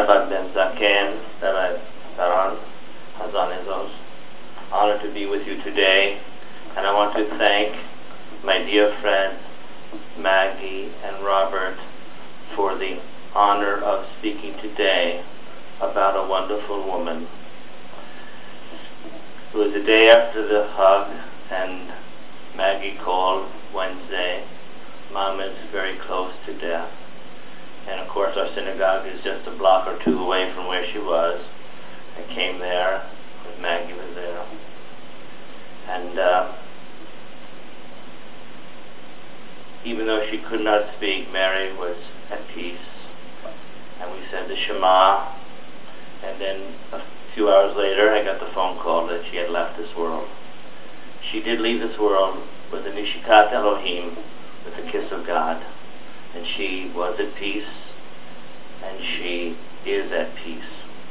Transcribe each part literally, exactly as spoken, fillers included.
Rabbi Ben Zaken, Rabbi Baron Hazanezos. Honored to be with you today, and I want to thank my dear friends Maggie and Robert for the honor of speaking today about a wonderful woman. It was the day after the hug, and Maggie called Wednesday. Mom is very close to death, and of course our synagogue is just a block or two away from where she was. I came there because Maggie was there, and uh, even though she could not speak, Mary was at peace, and we said the Shema, and then a few hours later I got the phone call that she had left this world. She did leave this world with the Nishikat Elohim, with the kiss of God, and she was at peace, and she is at peace.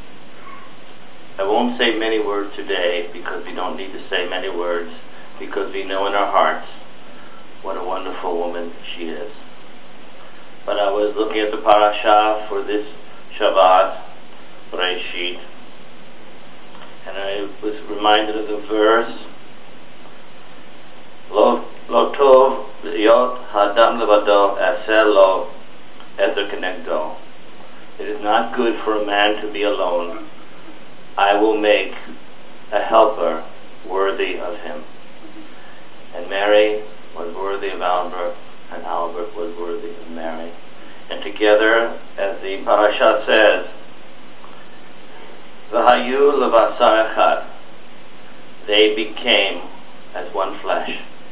I won't say many words today because we don't need to say many words, because we know in our hearts what a wonderful woman she is. But I was looking at the parasha for this Shabbat, Bereshit, and I was reminded of the verse, Lo, lo tov yot hadam levado aser lo ezer kenegdo. It is not good for a man to be alone. I will make a helper worthy of him. And Mary was worthy of Albert, and Albert was worthy of Mary. And together, as the parasha says, V'hayu levasar echad, they became as one flesh.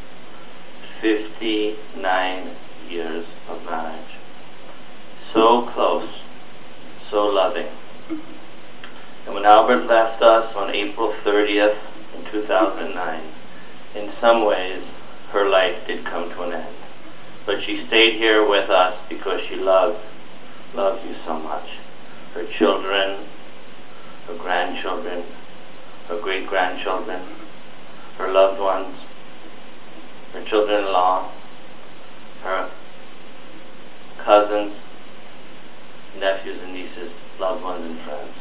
Fifty-nine years of marriage. So close, so loving. And when Albert left us on April thirtieth in two thousand nine, in some ways her life did come to an end. But she stayed here with us because she loved, loves you so much. Her children, her grandchildren, her great-grandchildren, her loved ones, her children-in-law, her cousins, nephews and nieces, loved ones and friends.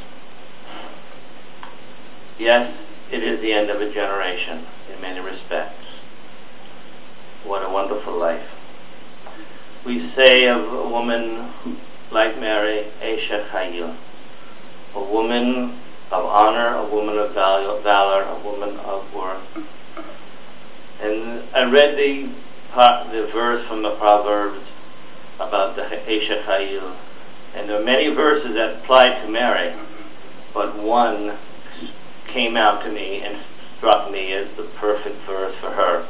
Yes, it is the end of a generation in many respects. What a wonderful life. We say of a woman like Mary, Eshet Chayil, a woman of honor, a woman of valor, a woman of worth. And I read the the verse from the Proverbs about the Eshet Chayil, and there are many verses that apply to Mary, but one came out to me and struck me as the perfect verse for her.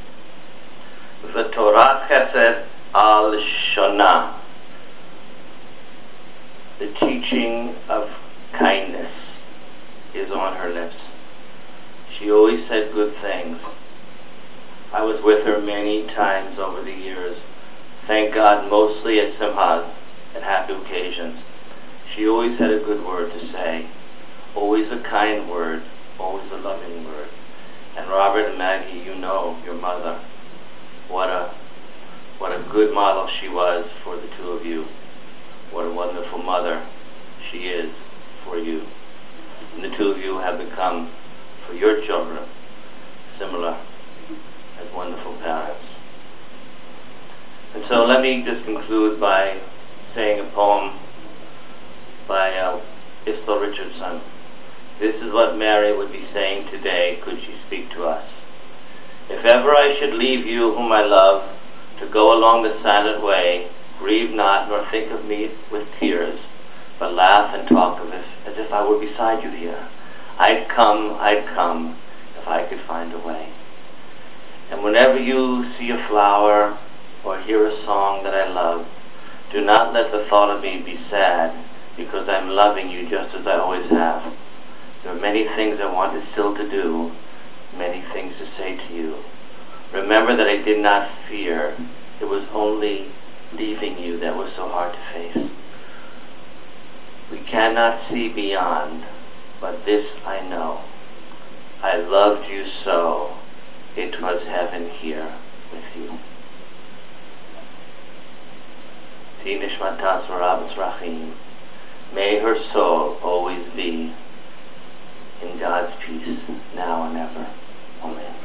V'Torah Chesed al Shona, the teaching of kindness is on her lips. She always said good things. I was with her many times over the years. Thank God, mostly at Simchas, at happy occasions. She always had a good word to say. Always a kind word. Always a loving word. And Robert and Maggie, you know your mother. What a, what a good model she was for the two of you. What a wonderful mother she is for you. And the two of you have become, for your children, similar as wonderful parents. And so let me just conclude by saying a poem by uh, Ethel Richardson. This is what Mary would be saying today could she speak to us. If ever I should leave you whom I love, to go along the silent way, grieve not nor think of me with tears, but laugh and talk of it as if I were beside you here. I'd come, I'd come, if I could find a way. And whenever you see a flower or hear a song that I love, do not let the thought of me be sad, because I'm loving you just as I always have. There are many things I wanted still to do, many things to say to you. Remember that I did not fear. It was only leaving you that was so hard to face. We cannot see beyond, but this I know. I loved you so, it was heaven here with you. Ti nishmatas Rabbi Tzrachim, May her soul always be in God's peace, now and ever. Amen.